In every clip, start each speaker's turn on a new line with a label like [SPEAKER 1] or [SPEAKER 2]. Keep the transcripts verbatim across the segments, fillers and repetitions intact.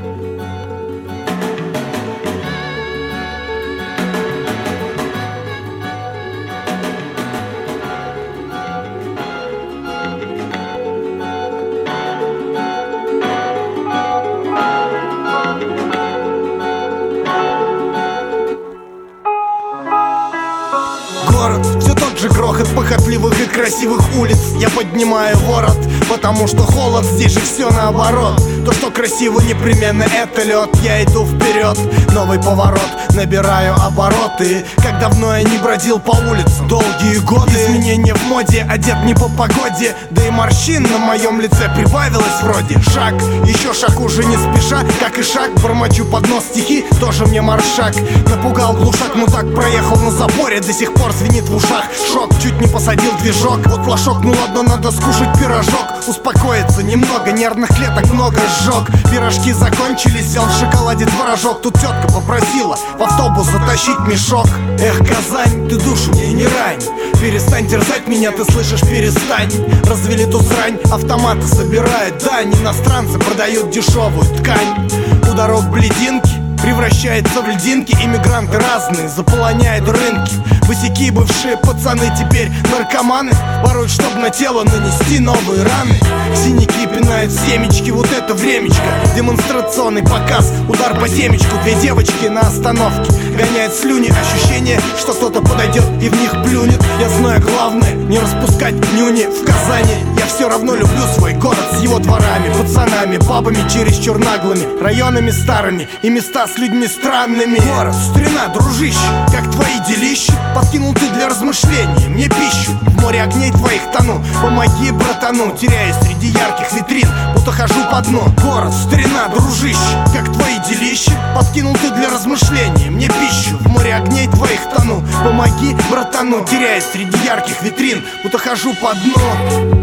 [SPEAKER 1] Город, все тот же грохот похотливых и красивых улиц. Я поднимаю ворот, потому что холод, здесь же все наоборот. То, что красиво, непременно это лед. Я иду вперед, новый поворот, набираю обороты. Как давно я не бродил по улицам, долгие годы. Изменения в моде, одет не по погоде. Да и морщин на моем лице прибавилось вроде. Шаг, еще шаг, уже не спеша, как и шаг. Бормочу под нос стихи, тоже мне маршак. Напугал глушак, мудак проехал на заборе. До сих пор звенит в ушах шок, чуть не посадил движок. Вот флажок, ну ладно, надо скушать пирожок. Успокоиться немного, нервных клеток много сжег. Пирожки закончились, взял в шоколаде творожок. Тут тетка попросила в автобус затащить мешок. Эх, Казань, ты душу мне не рань. Перестань терзать меня, ты слышишь, перестань. Развели ту срань, автоматы собирают дань. Иностранцы продают дешевую ткань. У дорог блединки превращается в льдинки. Иммигранты разные заполоняют рынки. Босяки, бывшие пацаны, теперь наркоманы. Воруют, чтоб на тело нанести новые раны. Синяки пинают семечки, вот это времечко. Демонстрационный показ, удар по темечку. Две девочки на остановке гоняют слюни. Ощущение, что кто-то подойдет и в них плюнет. Я знаю главное, не распускать нюни в Казани. Я все равно люблю свой город с его дворами, пацанами, бабами чересчур наглыми, районами старыми и места с людьми странными. Город, старина, дружище, как твои делища? Подкинул ты для размышлений мне пищу. В море огней твоих тону, помоги, братану. Теряясь среди ярких витрин, будто хожу по дну. Город, старина, дружище, как твои делища? Подкинул ты для размышлений мне пищу. В море огней твоих тону, помоги, братану. Теряясь среди ярких витрин, будто хожу по дну.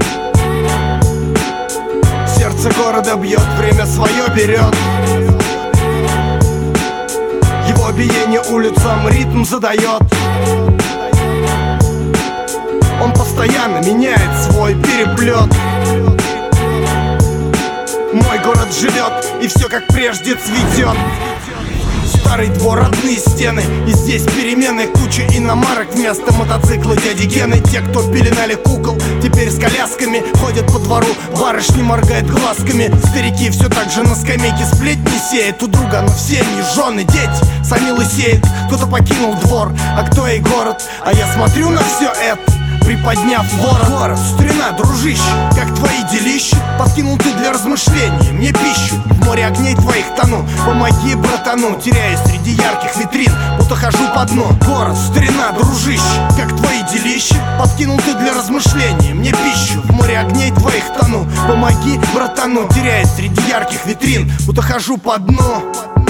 [SPEAKER 1] Сердце города бьет, время свое берет. Его биение улицам ритм задает. Он постоянно меняет свой переплет. Мой город живет, и все как прежде цветет. Старый двор, родные стены, и здесь перемены. Куча иномарок вместо мотоцикла дяди Гены. Те, кто пеленали кукол, теперь с колясками ходят по двору, барышни моргают глазками. Старики все так же на скамейке сплетни сеют. У друга, но все не жены, дети сами лысеют. Кто-то покинул двор, а кто и город. А я смотрю на все это, приподняв ворот. Город, старина, дружище, как твои делища? Подкинул ты для размышлений мне пищу. В море огней твоих тону, помоги, братану. Теряясь среди ярких витрин, будто хожу по дну. Город, старина, дружище, как твои делища? Подкинул ты для размышлений мне пищу. В море огней твоих тону, помоги, братану. Теряясь среди ярких витрин, будто хожу по дну.